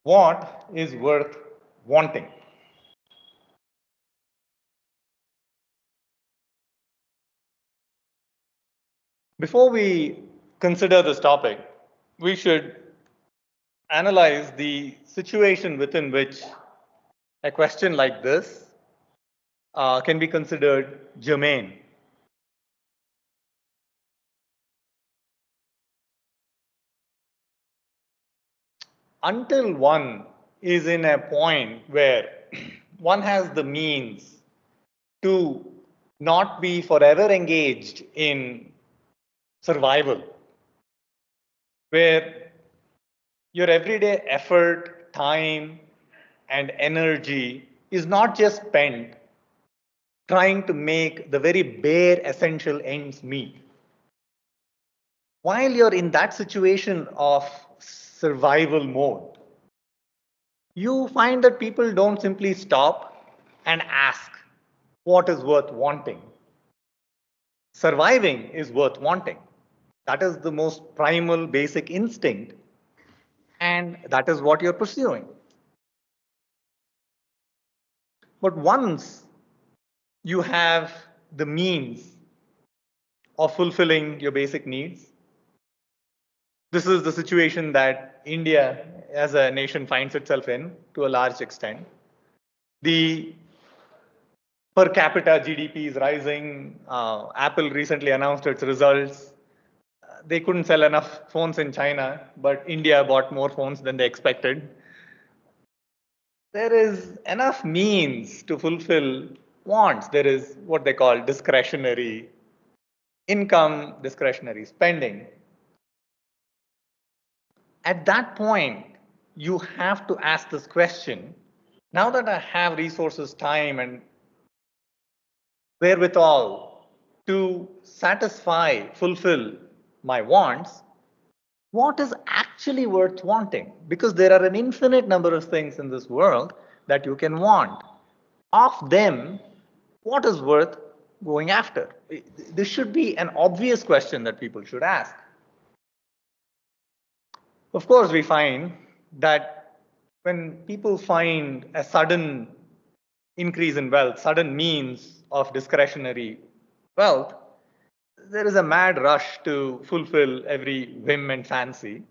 What is worth wanting? Before we consider this topic, we should analyze the situation within which a question like this can be considered germane. Until one is in a point where one has the means to not be forever engaged in survival, where your everyday effort, time, and energy is not just spent trying to make the very bare essential ends meet. While you're in that situation of survival mode, you find that people don't simply stop and ask what is worth wanting. Surviving is worth wanting. That is the most primal, basic instinct, and that is what you're pursuing. But once you have the means of fulfilling your basic needs, this is the situation that India as a nation finds itself in to a large extent. The per capita GDP is rising. Apple recently announced its results. They couldn't sell enough phones in China, but India bought more phones than they expected. There is enough means to fulfill wants. There is what they call discretionary income, discretionary spending. At that point, you have to ask this question. Now that I have resources, time, and wherewithal to satisfy, fulfill my wants, what is actually worth wanting? Because there are an infinite number of things in this world that you can want. Of them, what is worth going after? This should be an obvious question that people should ask. Of course, we find that when people find a sudden increase in wealth, sudden means of discretionary wealth, there is a mad rush to fulfill every whim and fancy.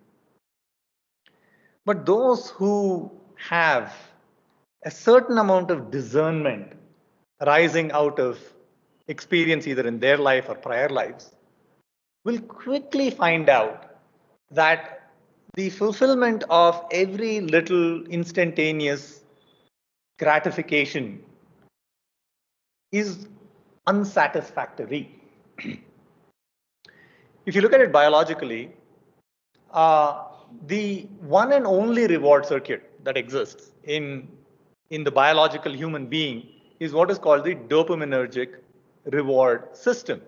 But those who have a certain amount of discernment rising out of experience either in their life or prior lives will quickly find out that the fulfillment of every little instantaneous gratification is unsatisfactory. If you look at it biologically, uh, the one and only reward circuit that exists in the biological human being is what is called the dopaminergic reward system.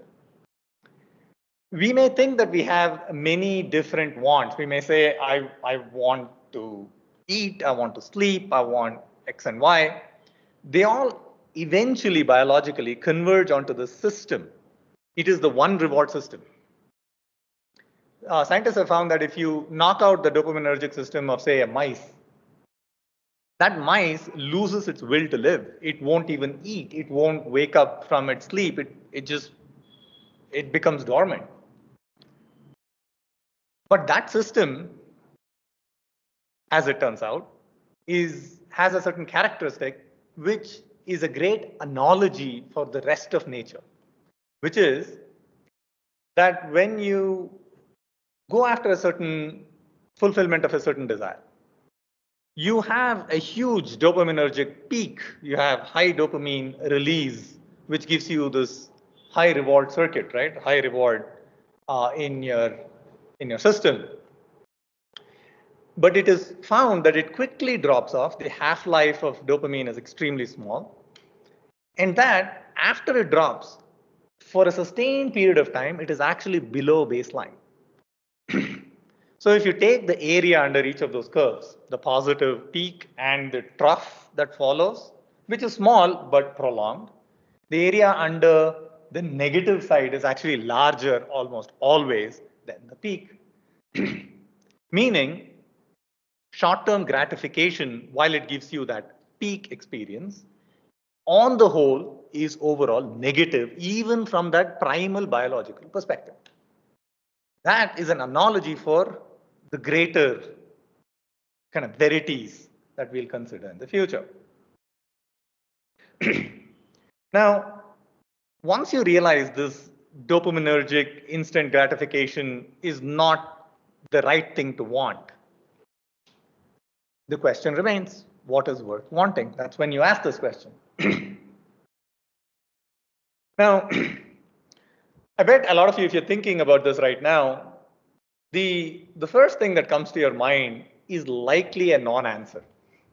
We may think that we have many different wants. We may say, I want to eat, I want to sleep, I want X and Y. They all eventually biologically converge onto the system. It is the one reward system. Scientists have found that if you knock out the dopaminergic system of, say, a mice, that mice loses its will to live. It won't even eat. It won't wake up from its sleep. It becomes dormant. But that system, as it turns out, has a certain characteristic which is a great analogy for the rest of nature, which is that when you go after a certain fulfillment of a certain desire, you have a huge dopaminergic peak. You have high dopamine release, which gives you this high reward circuit, right? High reward in your system. But it is found that it quickly drops off. The half-life of dopamine is extremely small. And that after it drops, for a sustained period of time, it is actually below baseline. So if you take the area under each of those curves, the positive peak and the trough that follows, which is small but prolonged, the area under the negative side is actually larger almost always than the peak. Meaning, short-term gratification, while it gives you that peak experience, on the whole is overall negative, even from that primal biological perspective. That is an analogy for the greater kind of verities that we'll consider in the future. Now, once you realize this dopaminergic instant gratification is not the right thing to want, the question remains, what is worth wanting? That's when you ask this question. Now, I bet a lot of you, if you're thinking about this right now, the first thing that comes to your mind is likely a non-answer.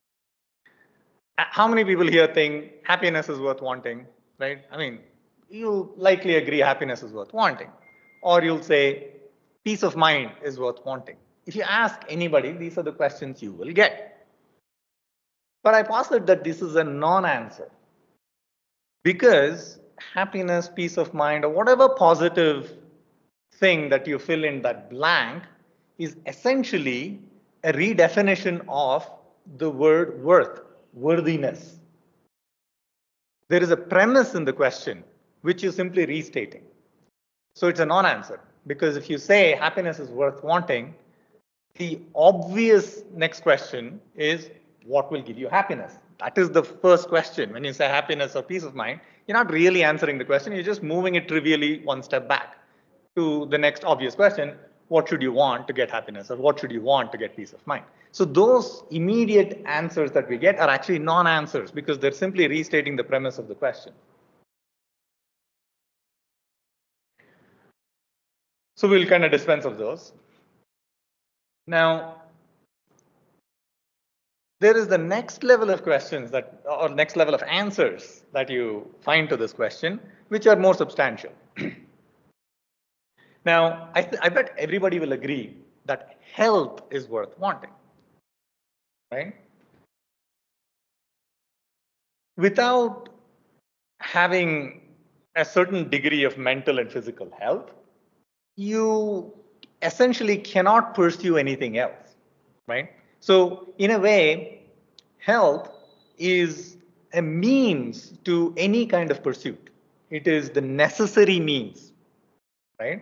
How many people here think happiness is worth wanting, right? I mean, you'll likely agree happiness is worth wanting. Or you'll say peace of mind is worth wanting. If you ask anybody, these are the questions you will get. But I posit that this is a non-answer. Because happiness, peace of mind, or whatever positive thing that you fill in that blank is essentially a redefinition of the word worth, worthiness. There is a premise in the question which you're simply restating. So it's a non-answer, because if you say happiness is worth wanting, the obvious next question is what will give you happiness? That is the first question. When you say happiness or peace of mind, you're not really answering the question. You're just moving it trivially one step back to the next obvious question. What should you want to get happiness, or what should you want to get peace of mind? So those immediate answers that we get are actually non-answers, because they're simply restating the premise of the question. So we'll kind of dispense of those. Now, there is the next level of questions that, or next level of answers that you find to this question, which are more substantial. Now, I bet everybody will agree that health is worth wanting, right? Without having a certain degree of mental and physical health, you essentially cannot pursue anything else, right? So in a way, health is a means to any kind of pursuit. It is the necessary means, right?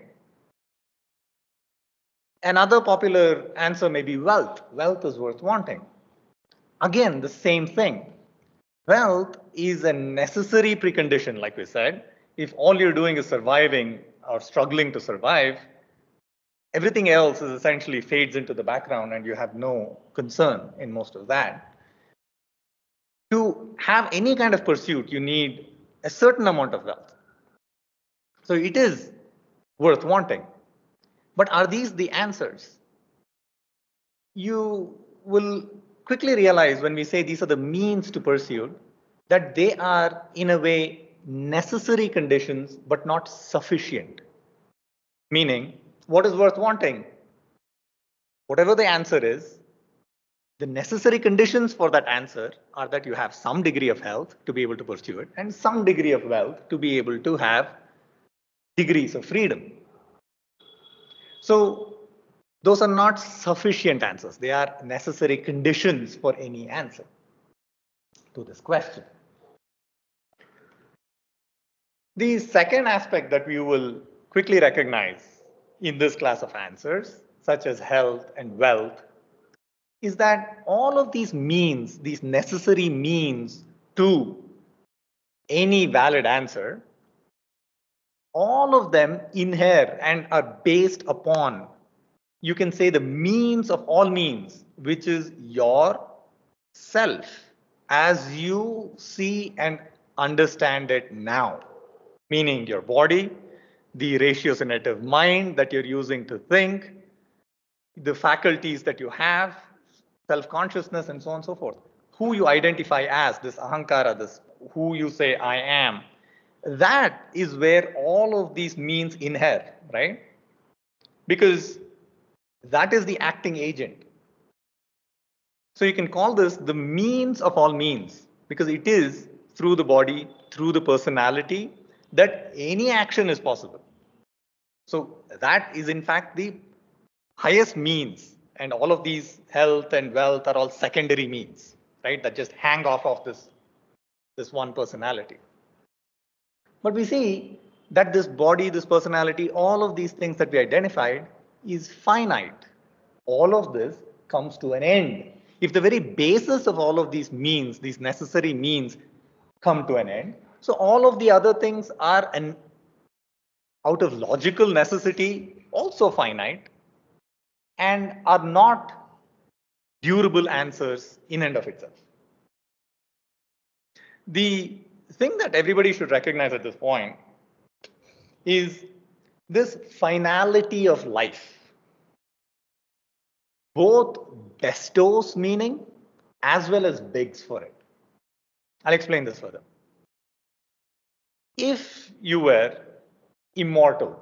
Another popular answer may be wealth. Wealth is worth wanting. Again, the same thing. Wealth is a necessary precondition, like we said. If all you're doing is surviving or struggling to survive, everything else is essentially fades into the background and you have no concern in most of that. To have any kind of pursuit, you need a certain amount of wealth. So it is worth wanting. But are these the answers? You will quickly realize when we say these are the means to pursue, that they are in a way necessary conditions, but not sufficient. Meaning, what is worth wanting? Whatever the answer is, the necessary conditions for that answer are that you have some degree of health to be able to pursue it, and some degree of wealth to be able to have degrees of freedom. So those are not sufficient answers. They are necessary conditions for any answer to this question. The second aspect that we will quickly recognize in this class of answers, such as health and wealth, is that all of these means, these necessary means to any valid answer, all of them inhere and are based upon, you can say, the means of all means, which is your self as you see and understand it now. Meaning your body, the ratiocinative mind that you're using to think, the faculties that you have, self-consciousness, and so on and so forth. Who you identify as, this ahankara, this who you say I am, that is where all of these means inhere, right? Because that is the acting agent. So you can call this the means of all means, because it is through the body, through the personality, that any action is possible. So that is in fact the highest means and all of these health and wealth are all secondary means, right? That just hang off of this one personality. But we see that this body, this personality, all of these things that we identified is finite. All of this comes to an end. If the very basis of all of these means, these necessary means, come to an end, so all of the other things are out of logical necessity also finite and are not durable answers in and of itself. The thing that everybody should recognize at this point is this finality of life both bestows meaning as well as begs for it. I'll explain this further. If you were immortal,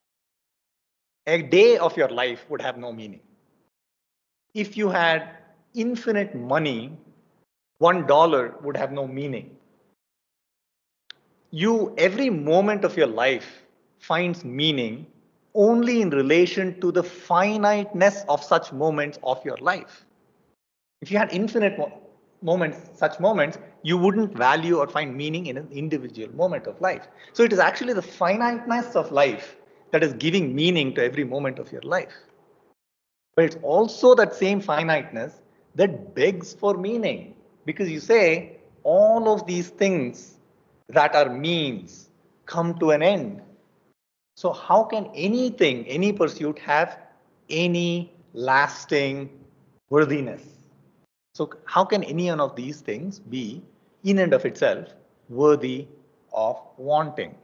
a day of your life would have no meaning. If you had infinite money, $1 would have no meaning. Every moment of your life finds meaning only in relation to the finiteness of such moments of your life. If you had infinite such moments, you wouldn't value or find meaning in an individual moment of life. So it is actually the finiteness of life that is giving meaning to every moment of your life. But it's also that same finiteness that begs for meaning, because you say all of these things that are means come to an end. So how can anything, any pursuit have any lasting worthiness? So how can any one of these things be in and of itself worthy of wanting?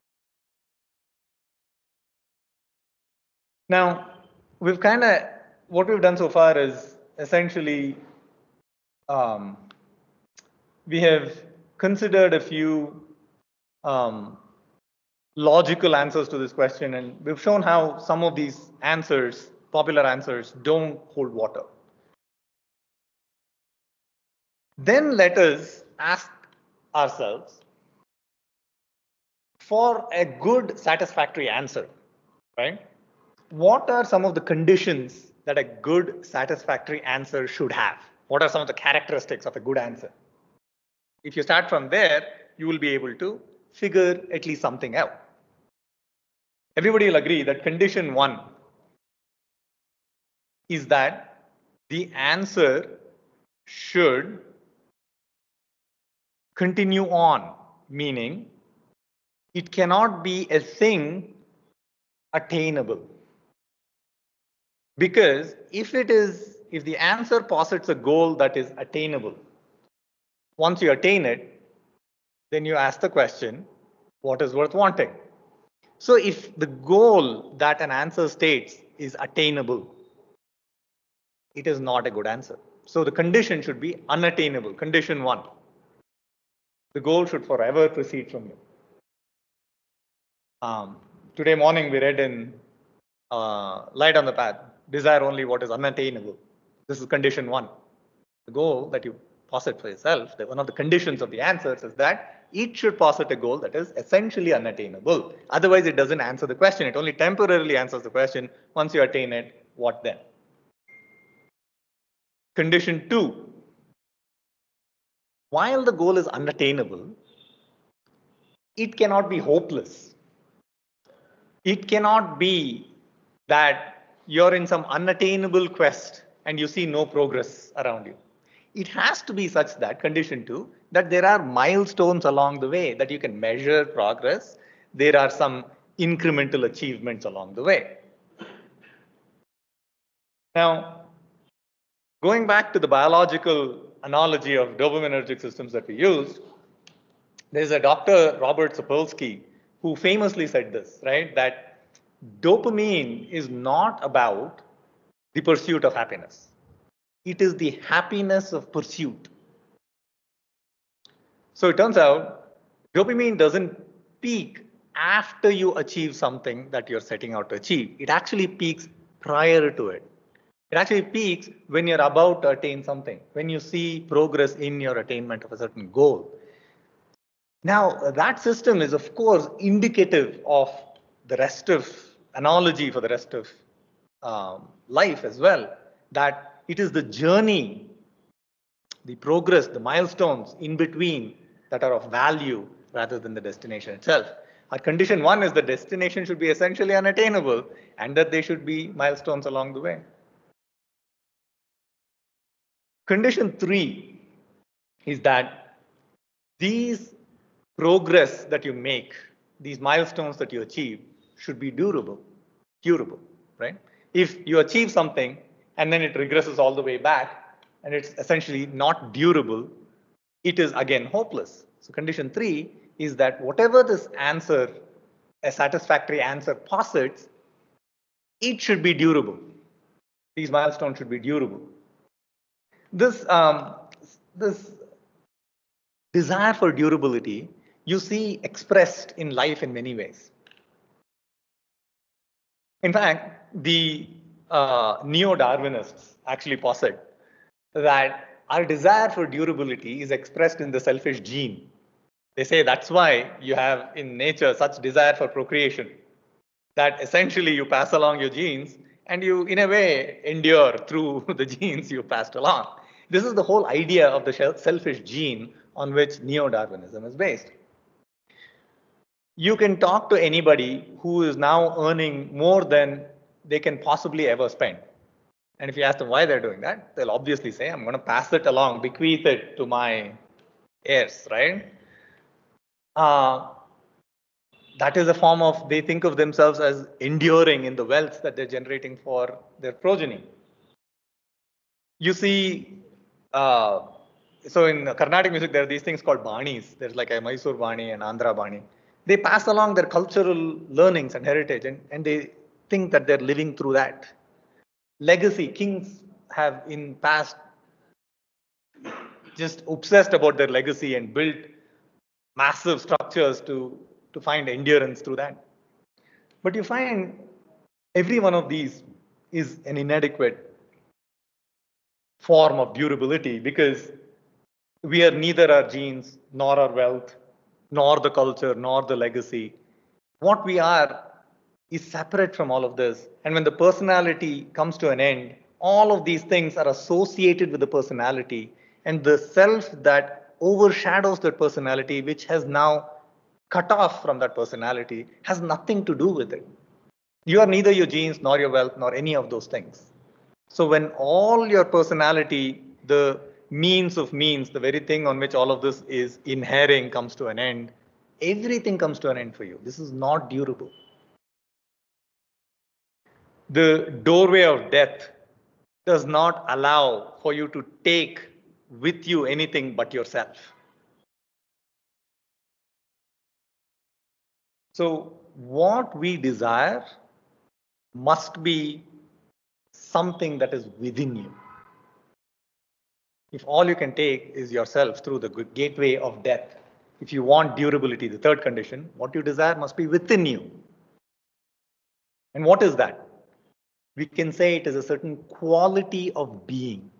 Now, what we've done so far is essentially we have considered a few logical answers to this question, and we've shown how some of these answers, popular answers, don't hold water. Then let us ask ourselves, for a good satisfactory answer, right? What are some of the conditions that a good satisfactory answer should have? What are some of the characteristics of a good answer? If you start from there, you will be able to figure at least something out. Everybody will agree that condition 1 is that the answer should continue on, meaning it cannot be a thing attainable. Because if the answer posits a goal that is attainable, once you attain it, then you ask the question, what is worth wanting? So if the goal that an answer states is attainable, it is not a good answer. So the condition should be unattainable. Condition 1. The goal should forever proceed from you. Today morning we read in Light on the Path, desire only what is unattainable. This is condition 1. The goal that you posit for yourself, one of the conditions of the answers is that it should posit a goal that is essentially unattainable. Otherwise, it doesn't answer the question. It only temporarily answers the question. Once you attain it, what then? Condition 2. While the goal is unattainable, it cannot be hopeless. It cannot be that you're in some unattainable quest and you see no progress around you. It has to be such that, condition 2, that there are milestones along the way, that you can measure progress. There are some incremental achievements along the way. Now, going back to the biological analogy of dopaminergic systems that we used, there's a Dr. Robert Sapolsky who famously said this, right? That dopamine is not about the pursuit of happiness. It is the happiness of pursuit. So it turns out dopamine doesn't peak after you achieve something that you're setting out to achieve. It actually peaks prior to it. It actually peaks when you're about to attain something, when you see progress in your attainment of a certain goal. Now, that system is, of course, indicative of the rest of analogy for the rest of life as well. that it is the journey, the progress, the milestones in between that are of value rather than the destination itself. Our condition one is the destination should be essentially unattainable and that they should be milestones along the way. Condition three is that these progress that you make, these milestones that you achieve should be durable, right? If you achieve something and then it regresses all the way back and it's essentially not durable, it is again hopeless. So condition three is that whatever this answer, a satisfactory answer posits, it should be durable. These milestones should be durable. This desire for durability you see expressed in life in many ways. In fact, the neo-Darwinists actually posit that our desire for durability is expressed in the selfish gene. They say that's why you have in nature such desire for procreation, that essentially you pass along your genes and you, in a way, endure through the genes you passed along. This is the whole idea of the selfish gene on which neo-Darwinism is based. You can talk to anybody who is now earning more than they can possibly ever spend. And if you ask them why they're doing that, they'll obviously say, I'm going to pass it along, bequeath it to my heirs, right? That is a form of, they think of themselves as enduring in the wealth that they're generating for their progeny. You see, so in Carnatic music, there are these things called banis. There's like a Mysore bani and Andhra bani. They pass along their cultural learnings and heritage, and they think that they're living through that. Legacy, kings have in past just obsessed about their legacy and built massive structures to find endurance through that. But you find every one of these is an inadequate form of durability because we are neither our genes, nor our wealth, nor the culture, nor the legacy. What we are is separate from all of this. And when the personality comes to an end, all of these things are associated with the personality, and the self that overshadows that personality, which has now cut off from that personality, has nothing to do with it. You are neither your genes, nor your wealth, nor any of those things. So when all your personality, the means of means, the very thing on which all of this is inhering comes to an end, everything comes to an end for you. This is not durable. The doorway of death does not allow for you to take with you anything but yourself. So what we desire must be something that is within you. If all you can take is yourself through the gateway of death, if you want durability, the third condition, what you desire must be within you. And what is that? We can say it is a certain quality of being.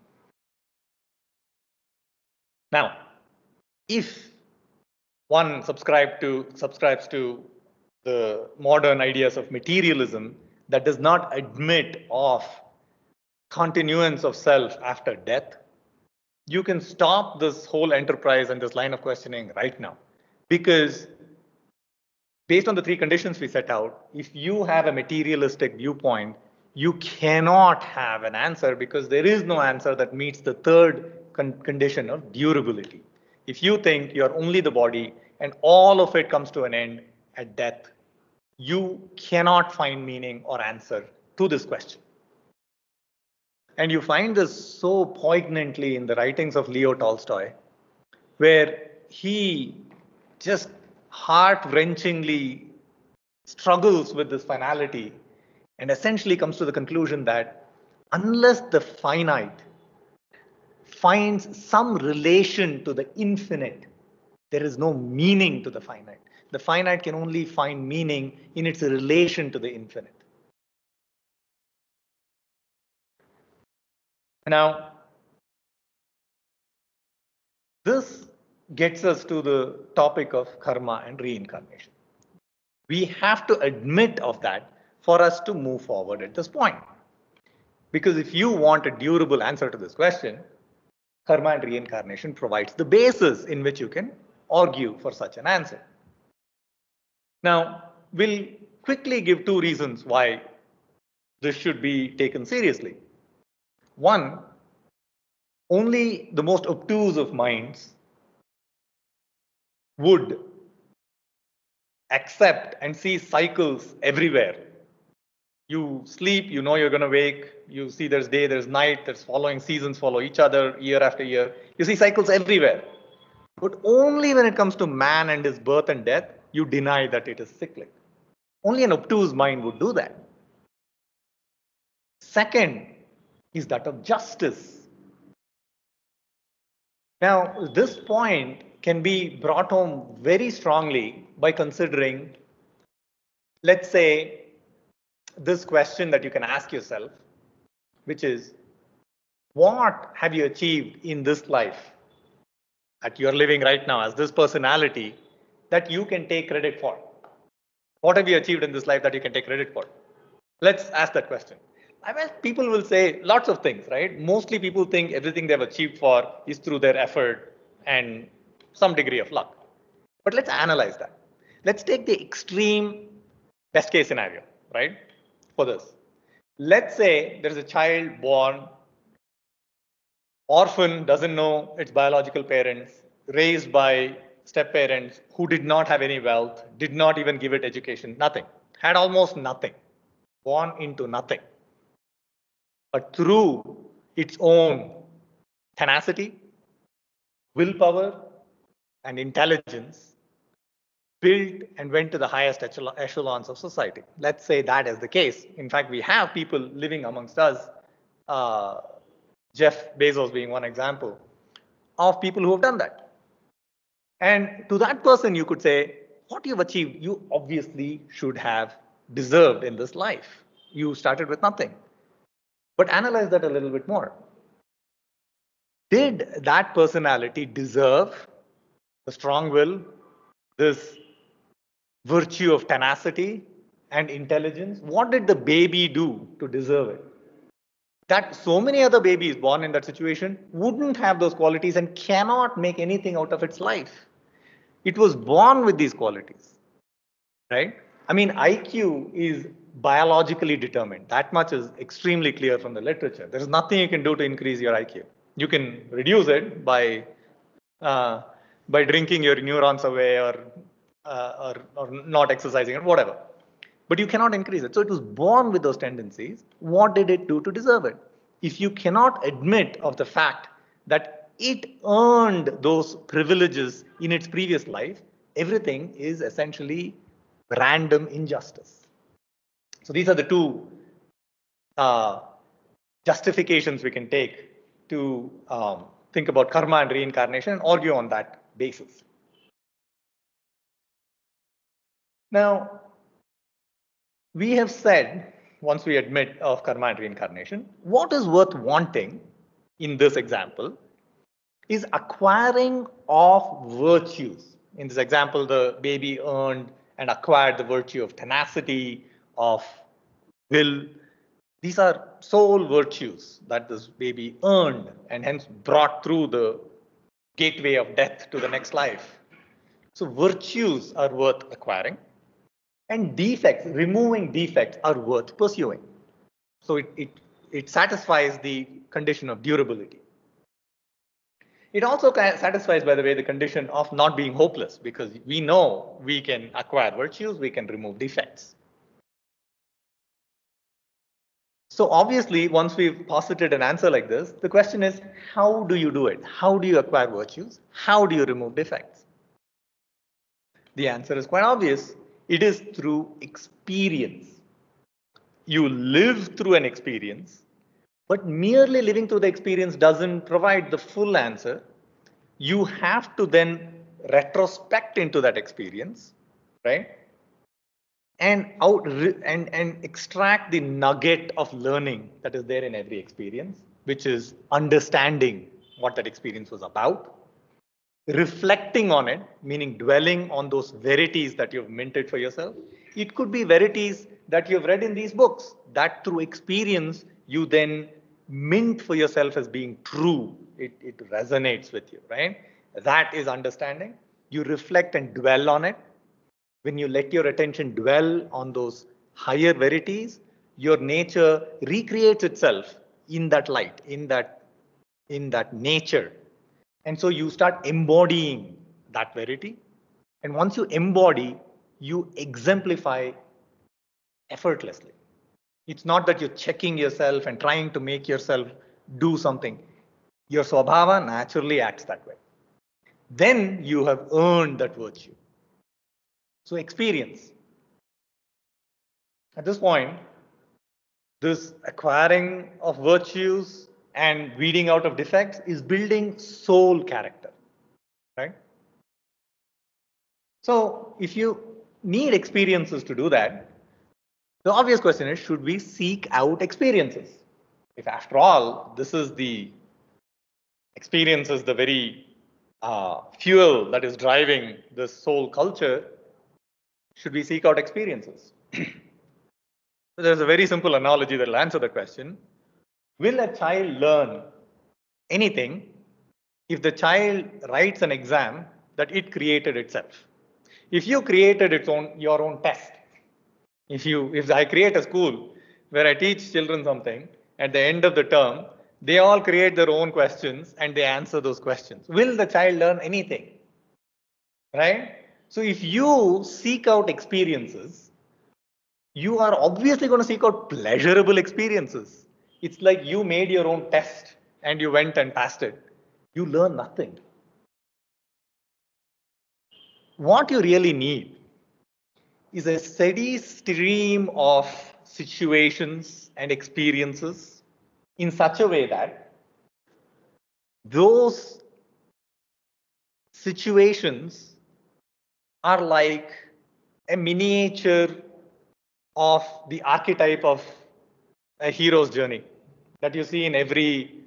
Now, if one subscribes to the modern ideas of materialism that does not admit of continuance of self after death, you can stop this whole enterprise and this line of questioning right now. Because based on the three conditions we set out, if you have a materialistic viewpoint, you cannot have an answer because there is no answer that meets the third condition of durability. If you think you're only the body and all of it comes to an end at death, you cannot find meaning or answer to this question. And you find this so poignantly in the writings of Leo Tolstoy, where he just heart-wrenchingly struggles with this finality and essentially comes to the conclusion that unless the finite finds some relation to the infinite, there is no meaning to the finite. The finite can only find meaning in its relation to the infinite. Now, this gets us to the topic of karma and reincarnation. We have to admit of that for us to move forward at this point. Because if you want a durable answer to this question, karma and reincarnation provides the basis in which you can argue for such an answer. Now, we'll quickly give two reasons why this should be taken seriously. One, only the most obtuse of minds would accept and see cycles everywhere. You sleep, you know you're going to wake, you see there's day, there's night, there's following seasons follow each other year after year. You see cycles everywhere. But only when it comes to man and his birth and death, you deny that it is cyclic. Only an obtuse mind would do that. Second is that of justice. Now, this point can be brought home very strongly by considering, let's say, this question that you can ask yourself, which is, what have you achieved in this life that you're living right now as this personality that you can take credit for? What have you achieved in this life that you can take credit for? Let's ask that question. I mean, people will say lots of things, right? Mostly people think everything they've achieved for is through their effort and some degree of luck. But let's analyze that. Let's take the extreme best case scenario, right? For this. Let's say there's a child born, orphan, doesn't know its biological parents, raised by step parents who did not have any wealth, did not even give it education, nothing, had almost nothing, born into nothing. But through its own tenacity, willpower, and intelligence, built and went to the highest echelons of society. Let's say that is the case. In fact, we have people living amongst us, Jeff Bezos being one example, of people who have done that. And to that person, you could say, what you've achieved, you obviously should have deserved in this life. You started with nothing. But analyze that a little bit more. Did that personality deserve the strong will, this virtue of tenacity and intelligence? What did the baby do to deserve it? That so many other babies born in that situation wouldn't have those qualities and cannot make anything out of its life. It was born with these qualities, right? I mean, IQ is biologically determined. That much is extremely clear from the literature. There's nothing you can do to increase your IQ. You can reduce it by drinking your neurons away or not exercising or whatever. But you cannot increase it. So it was born with those tendencies. What did it do to deserve it? If you cannot admit of the fact that it earned those privileges in its previous life, everything is essentially random injustice. So these are the two justifications we can take to think about karma and reincarnation and argue on that basis. Now, we have said, once we admit of karma and reincarnation, what is worth wanting in this example is acquiring of virtues. In this example, the baby earned and acquired the virtue of tenacity, of will. These are soul virtues that this baby earned and hence brought through the gateway of death to the next life. So virtues are worth acquiring. And defects, removing defects, are worth pursuing. So it satisfies the condition of durability. It also satisfies, by the way, the condition of not being hopeless, because we know we can acquire virtues, we can remove defects. So obviously, once we've posited an answer like this, the question is, how do you do it? How do you acquire virtues? How do you remove defects? The answer is quite obvious. It is through experience. You live through an experience, but merely living through the experience doesn't provide the full answer. You have to then retrospect into that experience, right? And extract the nugget of learning that is there in every experience, which is understanding what that experience was about, reflecting on it, meaning dwelling on those verities that you've minted for yourself. It could be verities that you've read in these books, that through experience you then mint for yourself as being true. It resonates with you, right? That is understanding. You reflect and dwell on it. When you let your attention dwell on those higher verities, your nature recreates itself in that light, in that nature. And so you start embodying that verity. And once you embody, you exemplify effortlessly. It's not that you're checking yourself and trying to make yourself do something. Your swabhava naturally acts that way. Then you have earned that virtue. So experience. At this point, this acquiring of virtues and weeding out of defects is building soul character, right? So if you need experiences to do that, the obvious question is, should we seek out experiences? If after all, this is the experience is the very fuel that is driving this soul culture, should we seek out experiences? So there's a very simple analogy that will answer the question. Will a child learn anything if the child writes an exam that it created itself? If you created your own test, if I create a school where I teach children something, at the end of the term, they all create their own questions and they answer those questions. Will the child learn anything? Right? So if you seek out experiences, you are obviously going to seek out pleasurable experiences. It's like you made your own test and you went and passed it. You learn nothing. What you really need is a steady stream of situations and experiences in such a way that those situations are like a miniature of the archetype of a hero's journey that you see in every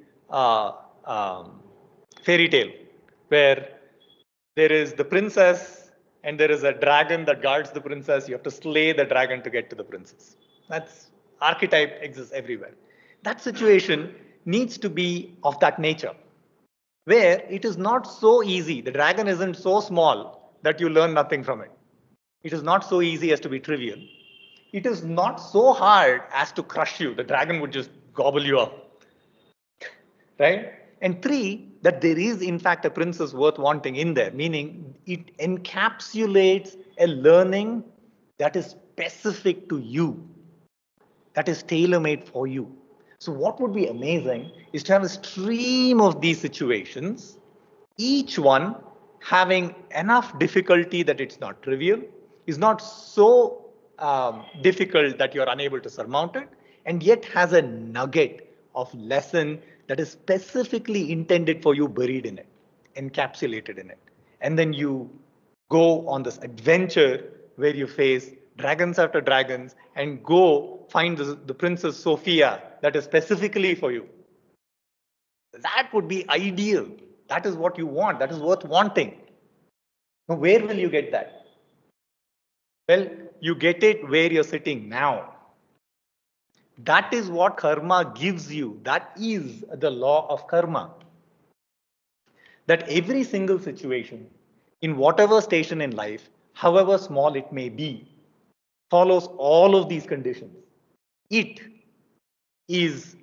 fairy tale, where there is the princess and there is a dragon that guards the princess. You have to slay the dragon to get to the princess. That's archetype exists everywhere. That situation needs to be of that nature, where it is not so easy. The dragon isn't so small that you learn nothing from it. It is not so easy as to be trivial. It is not so hard as to crush you. The dragon would just gobble you up, right? And three, that there is in fact a princess worth wanting in there, meaning it encapsulates a learning that is specific to you, that is tailor-made for you. So what would be amazing is to have a stream of these situations, each one having enough difficulty that it's not trivial, is not so difficult that you're unable to surmount it, and yet has a nugget of lesson that is specifically intended for you buried in it, encapsulated in it. And then you go on this adventure where you face dragons after dragons and go find the Princess Sophia that is specifically for you. That would be ideal. That is what you want. That is worth wanting. Now, where will you get that? Well, you get it where you're sitting now. That is what karma gives you. That is the law of karma. That every single situation, in whatever station in life, however small it may be, follows all of these conditions. It is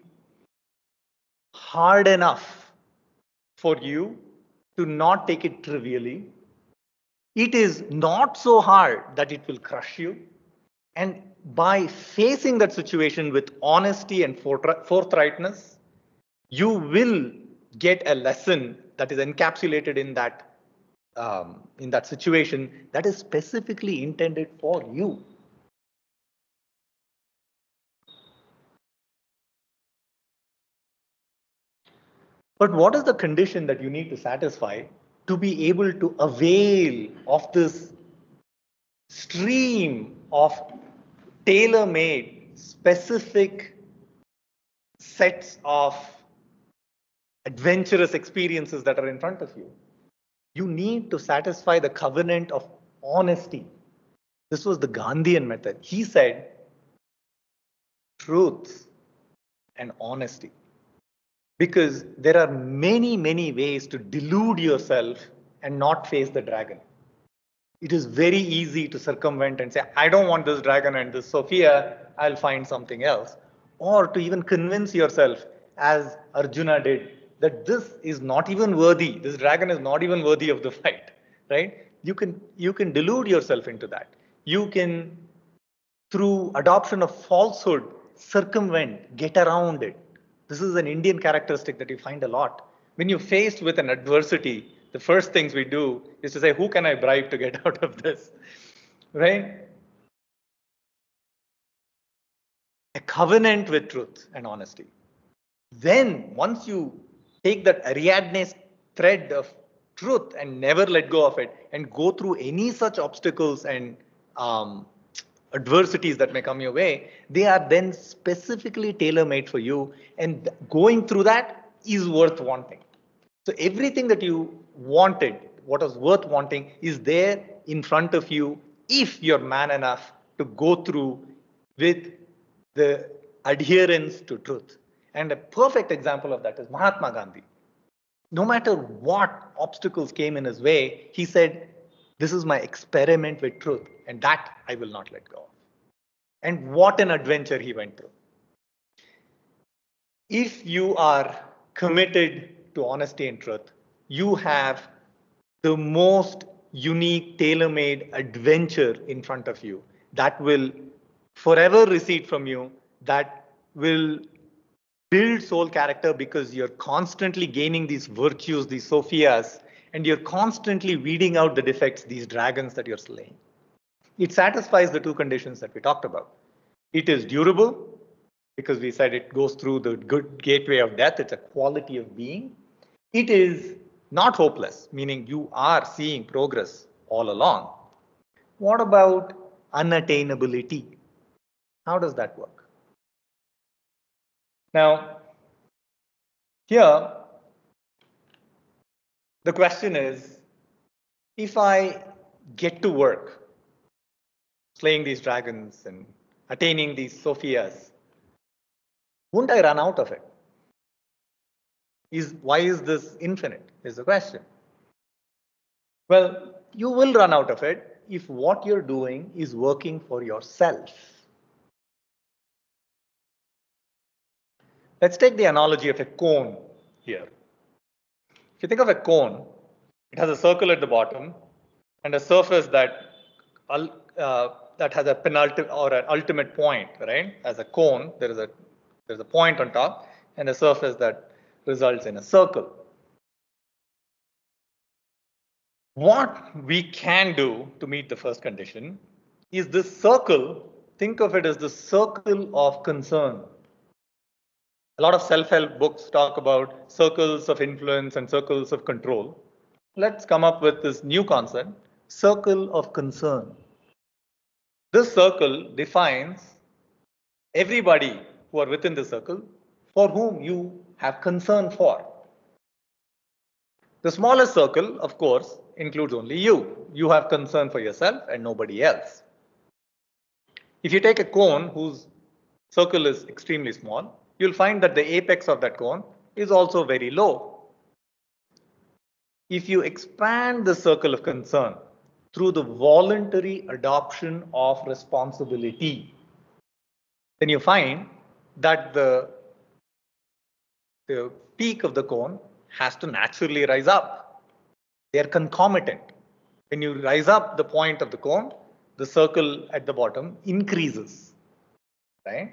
hard enough for you to not take it trivially. It is not so hard that it will crush you. And by facing that situation with honesty and forthrightness, you will get a lesson that is encapsulated in that situation that is specifically intended for you. But what is the condition that you need to satisfy to be able to avail of this stream of tailor-made, specific sets of adventurous experiences that are in front of you? You need to satisfy the covenant of honesty. This was the Gandhian method. He said, truth and honesty. Because there are many, many ways to delude yourself and not face the dragon. It is very easy to circumvent and say, I don't want this dragon and this Sophia, I'll find something else. Or to even convince yourself, as Arjuna did, that this is not even worthy, this dragon is not even worthy of the fight, right? You can delude yourself into that. You can, through adoption of falsehood, circumvent, get around it. This is an Indian characteristic that you find a lot. When you're faced with an adversity, the first things we do is to say, who can I bribe to get out of this? Right? A covenant with truth and honesty. Then, once you take that Ariadne's thread of truth and never let go of it and go through any such obstacles and adversities that may come your way, they are then specifically tailor-made for you, and going through that is worth wanting. So everything that you wanted, what was worth wanting, is there in front of you if you're man enough to go through with the adherence to truth. And a perfect example of that is Mahatma Gandhi. No matter what obstacles came in his way, he said, this is my experiment with truth, and that I will not let go of. And what an adventure he went through. If you are committed to honesty and truth, you have the most unique, tailor-made adventure in front of you that will forever recede from you, that will build soul character, because you're constantly gaining these virtues, these Sophias, and you're constantly weeding out the defects, these dragons that you're slaying. It satisfies the two conditions that we talked about. It is durable, because we said it goes through the good gateway of death. It's a quality of being. It is not hopeless, meaning you are seeing progress all along. What about unattainability? How does that work? Now, here, the question is, if I get to work slaying these dragons and attaining these Sophias, won't I run out of it? Why is this infinite, is the question. Well, you will run out of it if what you're doing is working for yourself. Let's take the analogy of a cone here. If you think of a cone, it has a circle at the bottom and a surface that has a penultimate or an ultimate point, right? As a cone, there's a point on top and a surface that results in a circle. What we can do to meet the first condition is this circle, think of it as the circle of concern. A lot of self-help books talk about circles of influence and circles of control. Let's come up with this new concept, circle of concern. This circle defines everybody who are within the circle for whom you have concern for. The smallest circle, of course, includes only you. You have concern for yourself and nobody else. If you take a cone whose circle is extremely small, you'll find that the apex of that cone is also very low. If you expand the circle of concern through the voluntary adoption of responsibility, then you find that the peak of the cone has to naturally rise up. They are concomitant. When you rise up the point of the cone, the circle at the bottom increases, right?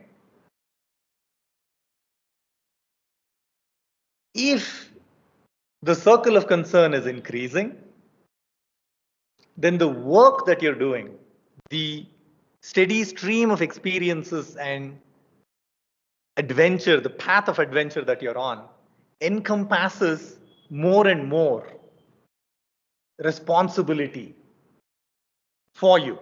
If the circle of concern is increasing, then the work that you're doing, the steady stream of experiences and adventure, the path of adventure that you're on, encompasses more and more responsibility for you.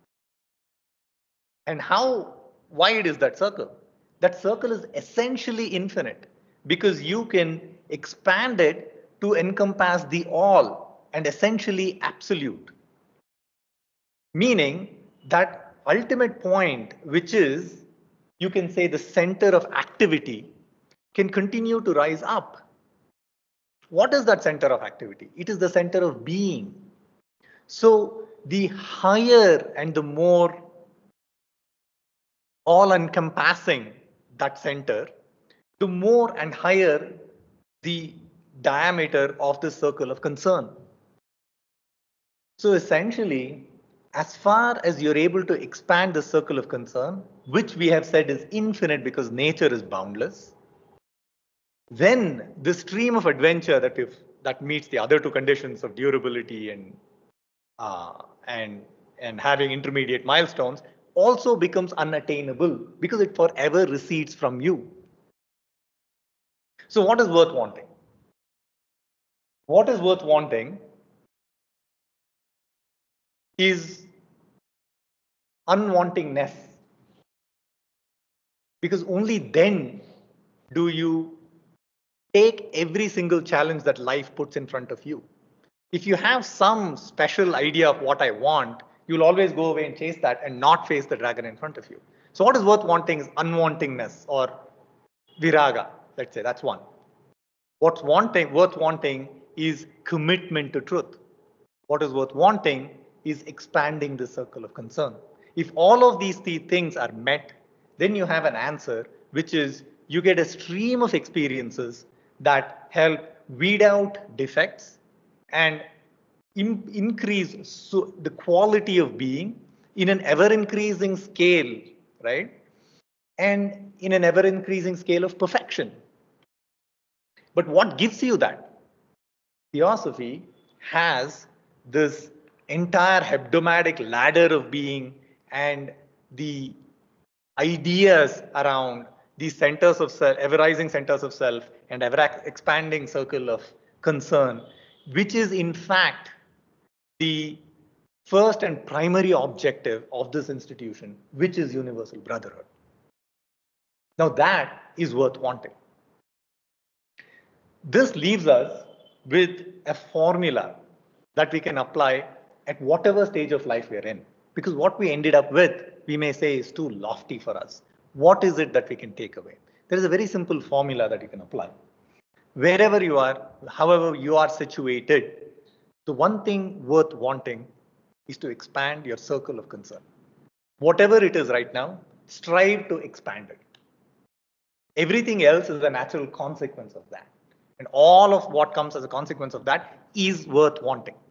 And how wide is that circle? That circle is essentially infinite, because you can expand it to encompass the all and essentially absolute. Meaning that ultimate point, which is you can say the center of activity can continue to rise up. What is that center of activity? It is the center of being. So the higher and the more all-encompassing that center, the more and higher the diameter of the circle of concern. So essentially, as far as you're able to expand the circle of concern, which we have said is infinite because nature is boundless, then the stream of adventure that meets the other two conditions of durability uh, and and having intermediate milestones also becomes unattainable because it forever recedes from you. So what is worth wanting? What is worth wanting is unwantingness, because only then do you take every single challenge that life puts in front of you. If you have some special idea of what I want, you'll always go away and chase that and not face the dragon in front of you. So what is worth wanting is unwantingness or viraga, let's say. That's one. What's worth wanting is commitment to truth. What is worth wanting is expanding the circle of concern. If all of these things are met, then you have an answer, which is you get a stream of experiences that help weed out defects and increase the quality of being in an ever increasing scale, right? And in an ever increasing scale of perfection. But what gives you that? Theosophy has this entire hebdomadic ladder of being and the ideas around these centers of self, ever rising centers of self and ever expanding circle of concern, which is in fact the first and primary objective of this institution, which is universal brotherhood. Now that is worth wanting. This leaves us with a formula that we can apply at whatever stage of life we're in. Because what we ended up with, we may say, is too lofty for us. What is it that we can take away? There is a very simple formula that you can apply. Wherever you are, however you are situated, the one thing worth wanting is to expand your circle of concern. Whatever it is right now, strive to expand it. Everything else is a natural consequence of that. And all of what comes as a consequence of that is worth wanting.